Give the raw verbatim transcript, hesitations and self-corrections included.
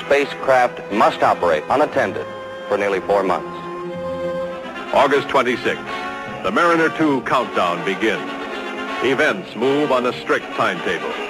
spacecraft must operate unattended for nearly four months. August twenty-sixth, the Mariner two countdown begins. Events move on a strict timetable.